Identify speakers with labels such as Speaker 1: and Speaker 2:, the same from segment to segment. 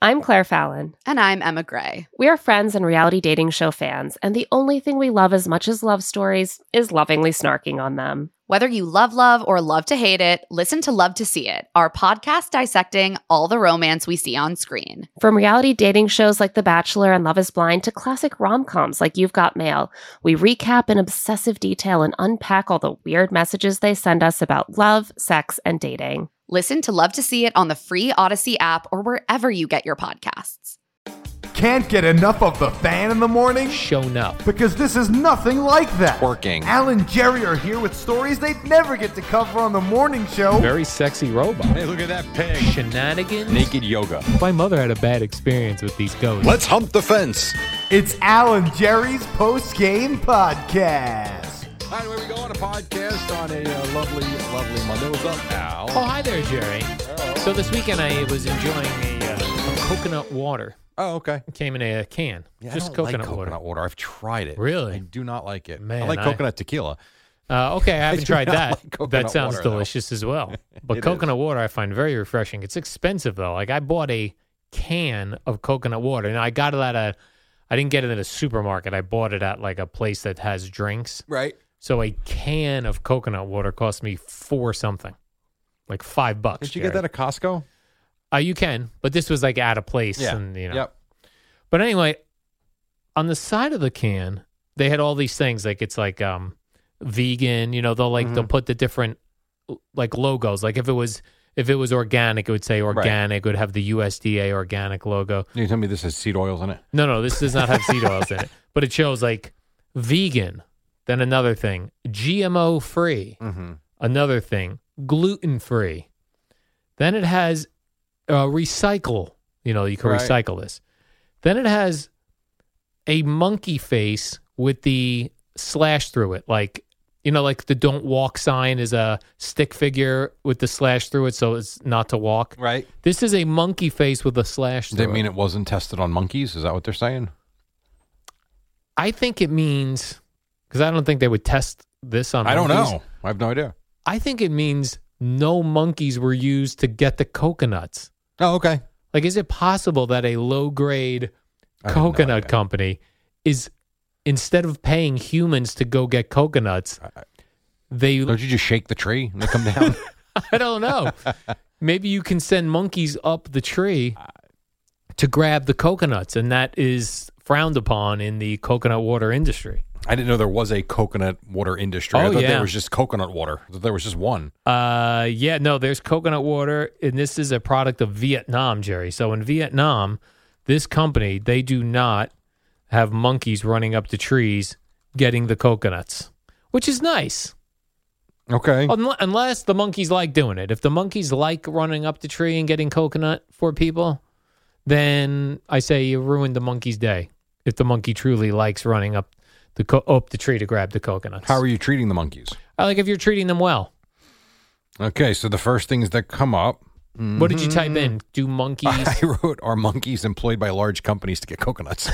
Speaker 1: I'm Claire Fallon.
Speaker 2: And I'm Emma Gray.
Speaker 1: We are friends and reality dating show fans, and the only thing we love as much as love stories is lovingly snarking on them.
Speaker 2: Whether you love or love to hate it, listen to Love to See It, our podcast dissecting all the romance we see on screen.
Speaker 1: From reality dating shows like The Bachelor and Love is Blind to classic rom-coms like You've Got Mail, we recap in obsessive detail and unpack all the weird messages they send us about love, sex, and dating.
Speaker 2: Listen to Love to See It on the free Odyssey app or wherever you get your podcasts.
Speaker 3: Can't get enough of the fan in the morning?
Speaker 4: Shown up.
Speaker 3: Because this is nothing like that.
Speaker 5: Working.
Speaker 3: Al and Jerry are here with stories they'd never get to cover on the morning show.
Speaker 4: Very sexy robot.
Speaker 5: Hey, look at that pig.
Speaker 4: Shenanigans.
Speaker 5: Naked yoga.
Speaker 4: My mother had a bad experience with these ghosts.
Speaker 5: Let's hump the fence.
Speaker 3: It's Al and Jerry's post-game podcast.
Speaker 5: Hi, where we go on a podcast on a lovely Monday. What's up, Al?
Speaker 4: Oh, hi there, Jerry.
Speaker 5: Hello.
Speaker 4: So this weekend I was enjoying a coconut water.
Speaker 5: Oh, okay.
Speaker 4: It came in a can.
Speaker 5: Yeah,
Speaker 4: Just
Speaker 5: I don't
Speaker 4: coconut
Speaker 5: like
Speaker 4: water.
Speaker 5: coconut water. I've tried it.
Speaker 4: Really?
Speaker 5: I do not like it.
Speaker 4: Man,
Speaker 5: I like coconut tequila.
Speaker 4: Okay, I haven't
Speaker 5: do
Speaker 4: tried
Speaker 5: not
Speaker 4: that.
Speaker 5: like coconut
Speaker 4: That sounds
Speaker 5: water, though.
Speaker 4: delicious as well. But
Speaker 5: It
Speaker 4: coconut
Speaker 5: is.
Speaker 4: water I find very refreshing. It's expensive, though. Like, I bought a can of coconut water, and I got it I didn't get it at a supermarket. I bought it at, like, a place that has drinks.
Speaker 5: Right.
Speaker 4: So a can of coconut water cost me $4-something, like $5.
Speaker 5: Did you get that at Costco?
Speaker 4: You can, but this was like at a place,
Speaker 5: Yeah.
Speaker 4: and you know.
Speaker 5: Yep.
Speaker 4: But anyway, on the side of the can, they had all these things like it's like vegan. You know, they'll put the different like logos. Like if it was organic, it would say organic. It would have the USDA organic logo.
Speaker 5: You tell me this has seed oils in it?
Speaker 4: No, this does not have seed oils in it, but it shows like vegan. Then another thing, GMO free.
Speaker 5: Mm-hmm.
Speaker 4: Another thing, gluten free. Then it has recycle. You know, you can
Speaker 5: Right.
Speaker 4: recycle this. Then it has a monkey face with the slash through it. Like, you know, like the don't walk sign is a stick figure with the slash through it, so it's not to walk.
Speaker 5: Right.
Speaker 4: This is a monkey face with a slash
Speaker 5: Does
Speaker 4: through
Speaker 5: that mean it wasn't tested on monkeys? Is that what they're saying?
Speaker 4: I think it means, because I don't think they would test this on
Speaker 5: I don't
Speaker 4: monkeys.
Speaker 5: know. I have no idea.
Speaker 4: I think it means no monkeys were used to get the coconuts.
Speaker 5: Oh, okay.
Speaker 4: Like, is it possible that a low-grade
Speaker 5: I have no
Speaker 4: coconut
Speaker 5: idea.
Speaker 4: company is, instead of paying humans to go get coconuts, they,
Speaker 5: Don't you just shake the tree and they come down?
Speaker 4: I don't know. Maybe you can send monkeys up the tree to grab the coconuts, and that is frowned upon in the coconut water industry.
Speaker 5: I didn't know there was a coconut water industry. I
Speaker 4: Oh,
Speaker 5: thought
Speaker 4: yeah.
Speaker 5: there was just coconut water. I thought there was just one.
Speaker 4: Yeah, no, there's coconut water, and this is a product of Vietnam, Jerry. So in Vietnam, this company, they do not have monkeys running up the trees getting the coconuts, which is nice.
Speaker 5: Okay.
Speaker 4: Unless the monkeys like doing it. If the monkeys like running up the tree and getting coconut for people, then I say you ruined the monkey's day. If the monkey truly likes running up the tree to grab the coconuts.
Speaker 5: How are you treating the monkeys?
Speaker 4: I like if you're treating them well.
Speaker 5: Okay, so the first things that come up.
Speaker 4: What did you type in? Do monkeys?
Speaker 5: I wrote, are monkeys employed by large companies to get coconuts?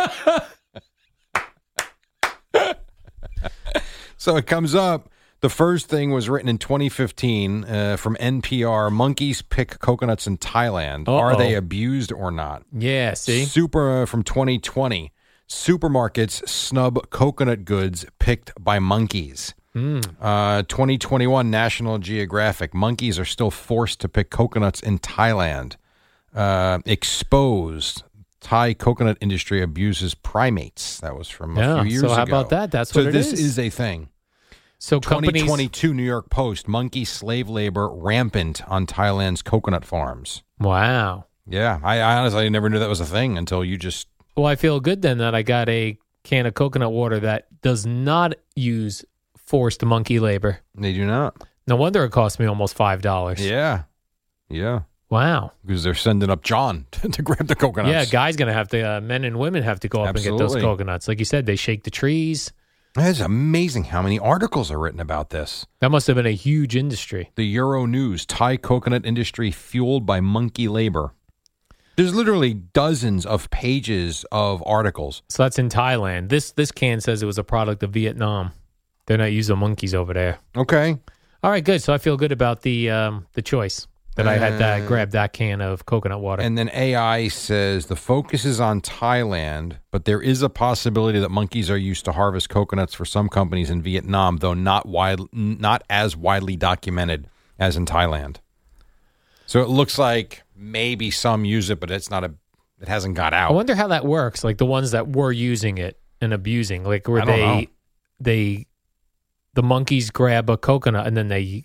Speaker 5: So it comes up. The first thing was written in 2015 from NPR. Monkeys pick coconuts in Thailand. Are they abused or not?
Speaker 4: Yeah, see?
Speaker 5: Super from 2020. Supermarkets snub coconut goods picked by monkeys. 2021 National Geographic. Monkeys are still forced to pick coconuts in Thailand. Exposed. Thai coconut industry abuses primates. That was from a few years ago.
Speaker 4: So how about that? That's what it is.
Speaker 5: So this is a thing.
Speaker 4: So companies,
Speaker 5: 2022 New York Post. Monkey slave labor rampant on Thailand's coconut farms.
Speaker 4: wow.
Speaker 5: Yeah, I honestly never knew that was a thing until you just...
Speaker 4: Well, I feel good then that I got a can of coconut water that does not use forced monkey labor.
Speaker 5: They do not.
Speaker 4: No wonder it cost me almost $5.
Speaker 5: Yeah. Yeah.
Speaker 4: Wow.
Speaker 5: Because they're sending up John to grab the coconuts.
Speaker 4: Yeah, guys going to have to, men and women have to go up and get those
Speaker 5: Absolutely.
Speaker 4: coconuts. Like you said, they shake the trees.
Speaker 5: It's amazing how many articles are written about this.
Speaker 4: That must have been a huge industry.
Speaker 5: The Euro News, Thai coconut industry fueled by monkey labor. There's literally dozens of pages of articles.
Speaker 4: So that's in Thailand. This can says it was a product of Vietnam. They're not using monkeys over there.
Speaker 5: Okay.
Speaker 4: All right, good. So I feel good about the choice. that I had that grabbed that can of coconut water.
Speaker 5: And then AI says the focus is on Thailand, but there is a possibility that monkeys are used to harvest coconuts for some companies in Vietnam, though not as widely documented as in Thailand. So it looks like maybe some use it, but it hasn't got out.
Speaker 4: I wonder how that works. Like the ones that were using it and abusing, like where the monkeys grab a coconut and then they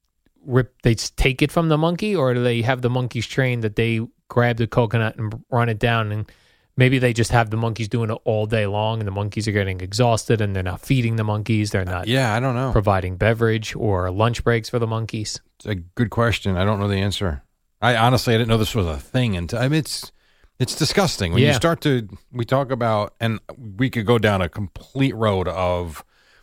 Speaker 4: take it from the monkey, or do they have the monkeys trained that they grab the coconut and run it down, and maybe they just have the monkeys doing it all day long, and the monkeys are getting exhausted and they're not feeding the monkeys, they're not
Speaker 5: I don't know,
Speaker 4: providing beverage or lunch breaks for the monkeys.
Speaker 5: It's a good question. I don't know the answer. I didn't know this was a thing, and it's disgusting when you start to. We talk about, and we could go down a complete road of,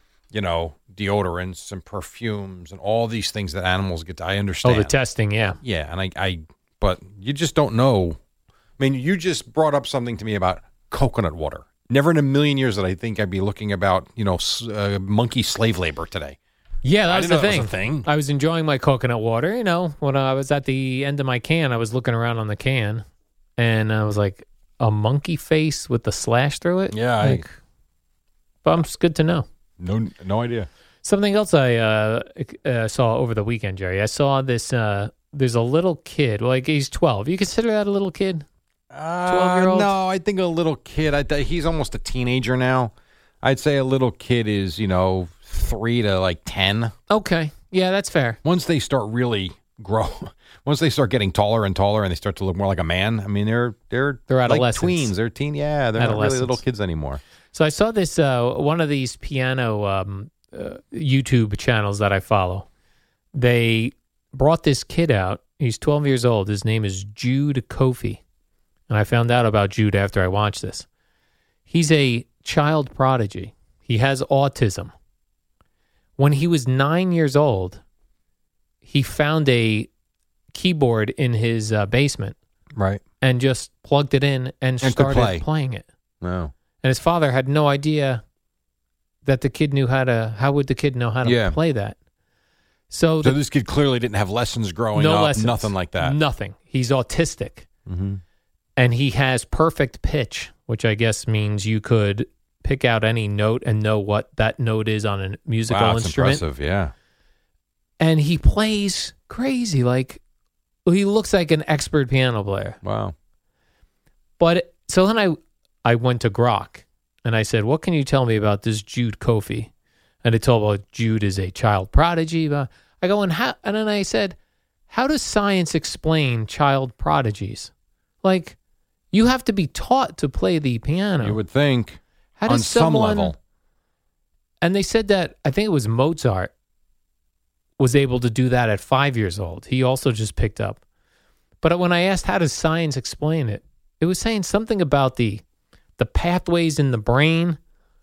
Speaker 5: deodorants and perfumes and all these things that animals get. I understand.
Speaker 4: Oh, the testing, yeah,
Speaker 5: and but you just don't know. I mean, you just brought up something to me about coconut water. Never in a million years that I think I'd be looking about, monkey slave labor today.
Speaker 4: Yeah, that was the
Speaker 5: thing.
Speaker 4: thing. I was enjoying my coconut water. When I was at the end of my can, I was looking around on the can, and I was like, a monkey face with the slash through it?
Speaker 5: Yeah.
Speaker 4: But it's good to know.
Speaker 5: No idea.
Speaker 4: Something else I saw over the weekend, Jerry. I saw this, there's a little kid. Well, he's 12. You consider that a little kid? 12-year-old?
Speaker 5: No, I think a little kid. He's almost a teenager now. I'd say a little kid is, 3 to 10.
Speaker 4: Okay. Yeah, that's fair.
Speaker 5: Once they start really once they start getting taller and taller and they start to look more like a man, I mean, they're
Speaker 4: adolescents.
Speaker 5: Like tweens. They're teen. Yeah, they're not really little kids anymore.
Speaker 4: So I saw this, one of these piano YouTube channels that I follow. They brought this kid out. He's 12 years old. His name is Jude Kofi. And I found out about Jude after I watched this. He's a child prodigy. He has autism. When he was 9 years old, he found a keyboard in his basement.
Speaker 5: Right.
Speaker 4: And just plugged it in and started playing it.
Speaker 5: Wow.
Speaker 4: And his father had no idea that the kid knew how would the kid know how to play that? So
Speaker 5: this kid clearly didn't have lessons growing up, lessons, nothing like that.
Speaker 4: Nothing. He's autistic. Mm-hmm. And he has perfect pitch, which I guess means you could pick out any note and know what that note is on a musical instrument.
Speaker 5: Impressive, yeah.
Speaker 4: And he plays crazy. He looks like an expert piano player.
Speaker 5: Wow.
Speaker 4: But so then I went to Grok and I said, what can you tell me about this Jude Kofi? And it told me Jude is a child prodigy. I go, and then I said, how does science explain child prodigies? You have to be taught to play the piano.
Speaker 5: You would think.
Speaker 4: How does
Speaker 5: some level.
Speaker 4: And they said that, I think it was Mozart was able to do that at 5 years old. He also just picked up. But when I asked how does science explain it, it was saying something about the pathways in the brain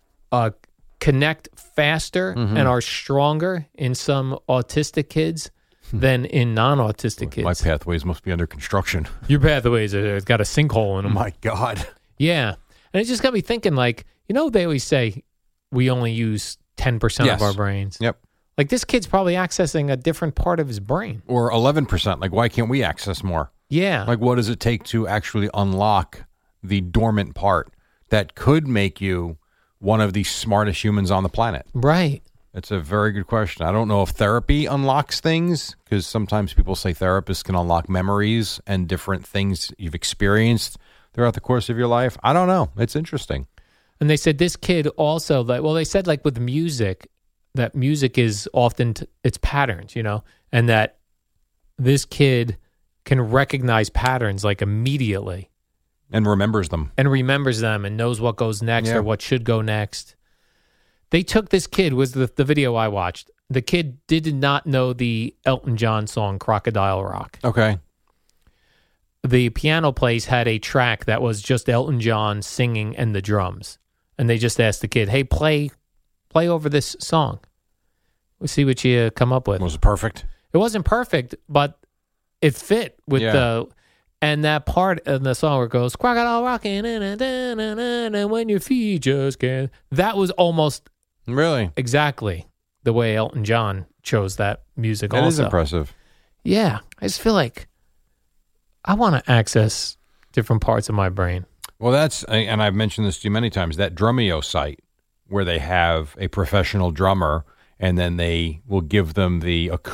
Speaker 4: connect faster and are stronger in some autistic kids than in non-autistic kids.
Speaker 5: My pathways must be under construction.
Speaker 4: Your pathways have got a sinkhole in them.
Speaker 5: My God.
Speaker 4: Yeah. And it just got me thinking, they always say we only use 10% of our brains.
Speaker 5: Yep.
Speaker 4: This kid's probably accessing a different part of his brain.
Speaker 5: Or 11%. Why can't we access more?
Speaker 4: Yeah.
Speaker 5: What does it take to actually unlock the dormant part that could make you one of the smartest humans on the planet?
Speaker 4: Right.
Speaker 5: It's a very good question. I don't know if therapy unlocks things, because sometimes people say therapists can unlock memories and different things you've experienced throughout the course of your life. I don't know. It's interesting.
Speaker 4: And they said this kid also, they said with music, that music is often, it's patterns, and that this kid can recognize patterns immediately.
Speaker 5: And remembers them.
Speaker 4: And knows what goes next or what should go next. They took this kid, was the video I watched. The kid did not know the Elton John song Crocodile Rock.
Speaker 5: Okay.
Speaker 4: The piano place had a track that was just Elton John singing and the drums. And they just asked the kid, hey, play over this song. We'll see what you come up with.
Speaker 5: Was it perfect?
Speaker 4: It wasn't perfect, but it fit with and that part of the song where it goes, crocodile rocking, and when your feet just can. That was almost
Speaker 5: really
Speaker 4: exactly the way Elton John chose that music.
Speaker 5: That is impressive.
Speaker 4: Yeah, I just feel like I want to access different parts of my brain.
Speaker 5: Well, and I've mentioned this to you many times, that Drumeo site where they have a professional drummer and then they will give them the a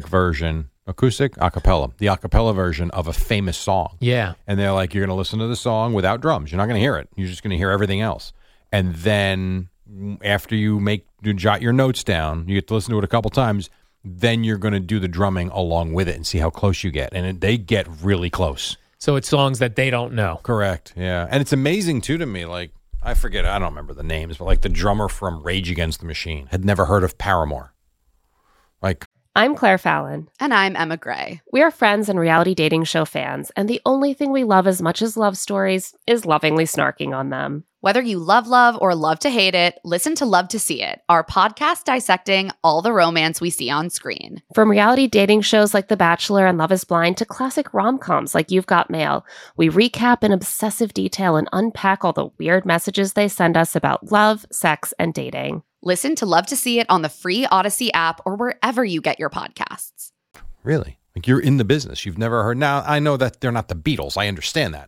Speaker 5: cappella version of a famous song.
Speaker 4: Yeah.
Speaker 5: And they're like, you're going to listen to the song without drums. You're not going to hear it. You're just going to hear everything else. And then after you jot your notes down, you get to listen to it a couple times, then you're going to do the drumming along with it and see how close you get. And they get really close.
Speaker 4: So it's songs that they don't know.
Speaker 5: Correct. Yeah. And it's amazing, too, to me. Like, I don't remember the names, but like the drummer from Rage Against the Machine had never heard of Paramore. Like,
Speaker 1: I'm Claire Fallon.
Speaker 2: And I'm Emma Gray.
Speaker 1: We are friends and reality dating show fans, and the only thing we love as much as love stories is lovingly snarking on them.
Speaker 2: Whether you love or love to hate it, listen to Love to See It, our podcast dissecting all the romance we see on screen.
Speaker 1: From reality dating shows like The Bachelor and Love is Blind to classic rom-coms like You've Got Mail, we recap in obsessive detail and unpack all the weird messages they send us about love, sex, and dating.
Speaker 2: Listen to Love to See It on the free Odyssey app or wherever you get your podcasts.
Speaker 5: really? Like, you're in the business. You've never heard. Now, I know that they're not the Beatles. I understand that.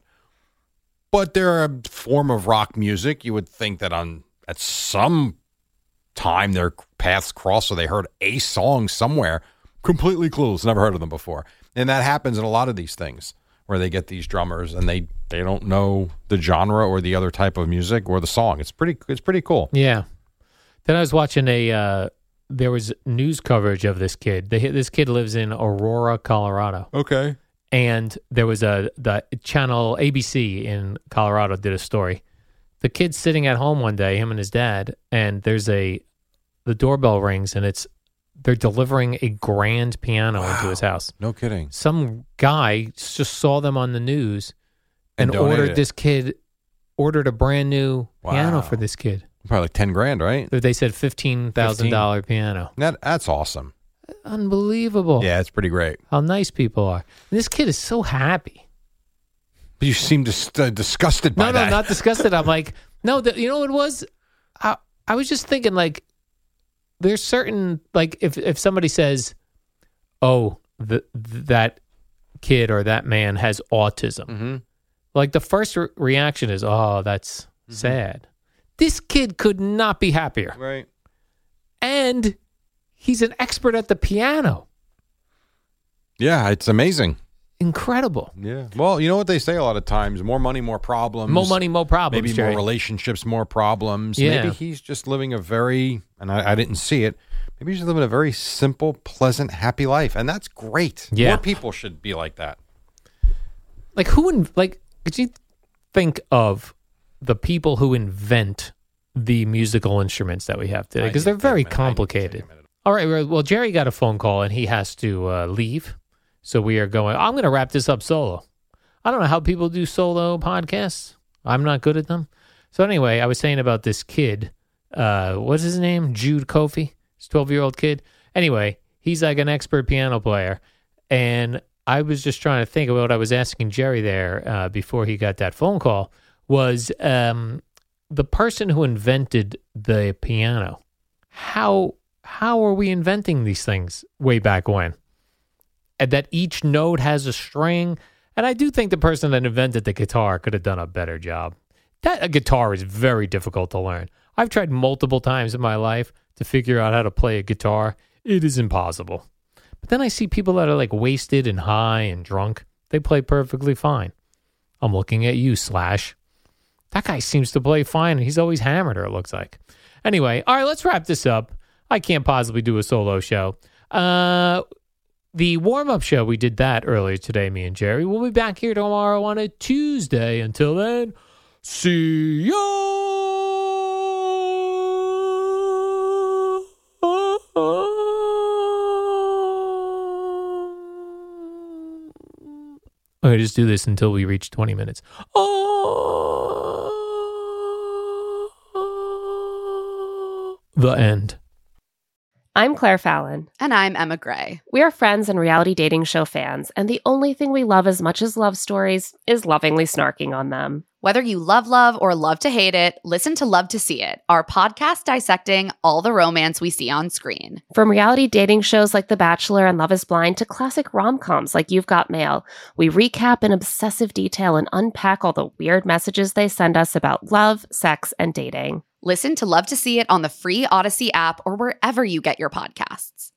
Speaker 5: But they're a form of rock music. You would think that at some time their paths crossed, so they heard a song somewhere. Completely clueless. Never heard of them before. And that happens in a lot of these things where they get these drummers and they don't know the genre or the other type of music or the song. It's pretty cool.
Speaker 4: Yeah. Then I was watching there was news coverage of this kid. This kid lives in Aurora, Colorado.
Speaker 5: Okay.
Speaker 4: And there was the channel ABC in Colorado did a story. The kid's sitting at home one day, him and his dad, and the doorbell rings and they're delivering a grand piano into his house.
Speaker 5: No kidding.
Speaker 4: Some guy just saw them on the news and ordered a brand new piano for this kid.
Speaker 5: Probably like $10,000, right?
Speaker 4: They said $15,000 piano.
Speaker 5: That's awesome.
Speaker 4: Unbelievable.
Speaker 5: Yeah, it's pretty great.
Speaker 4: How nice people are. And this kid is so happy.
Speaker 5: But you seem disgusted by that.
Speaker 4: No, not disgusted. I'm like, no, you know what it was? I was just thinking, like, there's certain, like, if somebody says, oh, that kid or that man has autism,
Speaker 5: Mm-hmm.
Speaker 4: like, the first reaction is, oh, that's sad. This kid could not be happier.
Speaker 5: Right.
Speaker 4: And he's an expert at the piano.
Speaker 5: Yeah, it's amazing.
Speaker 4: Incredible.
Speaker 5: Yeah. Well, you know what they say a lot of times: more money, more problems.
Speaker 4: More money, more problems.
Speaker 5: Maybe
Speaker 4: Jerry.
Speaker 5: more relationships, more problems.
Speaker 4: Yeah.
Speaker 5: Maybe he's just living a very, and I didn't see it, maybe he's just living a very simple, pleasant, happy life. And that's great.
Speaker 4: Yeah.
Speaker 5: More people should be like that.
Speaker 4: Like, could you think of the people who invent the musical instruments that we have today? Because they're very complicated. All right. Well, Jerry got a phone call and he has to leave. So we are going, I'm going to wrap this up solo. I don't know how people do solo podcasts. I'm not good at them. So anyway, I was saying about this kid. What's his name? Jude Kofi. He's a 12-year-old kid. Anyway, he's like an expert piano player. And I was just trying to think of what I was asking Jerry there before he got that phone call was the person who invented the piano. How are we inventing these things way back when? And that each note has a string. And I do think the person that invented the guitar could have done a better job. A guitar is very difficult to learn. I've tried multiple times in my life to figure out how to play a guitar. It is impossible. But then I see people that are like wasted and high and drunk. They play perfectly fine. I'm looking at you, Slash. That guy seems to play fine, and he's always hammered, or it looks like. Anyway, all right, let's wrap this up. I can't possibly do a solo show. The warm-up show, we did that earlier today, me and Jerry. We'll be back here tomorrow on a Tuesday. Until then, see ya! Okay, just do this until we reach 20 minutes. The end.
Speaker 1: I'm Claire Fallon.
Speaker 2: And I'm Emma Gray.
Speaker 1: We are friends and reality dating show fans, and the only thing we love as much as love stories is lovingly snarking on them.
Speaker 2: Whether you love or love to hate it, listen to Love to See It, our podcast dissecting all the romance we see on screen.
Speaker 1: From reality dating shows like The Bachelor and Love is Blind to classic rom-coms like You've Got Mail, we recap in obsessive detail and unpack all the weird messages they send us about love, sex, and dating.
Speaker 2: Listen to Love to See It on the free Odyssey app or wherever you get your podcasts.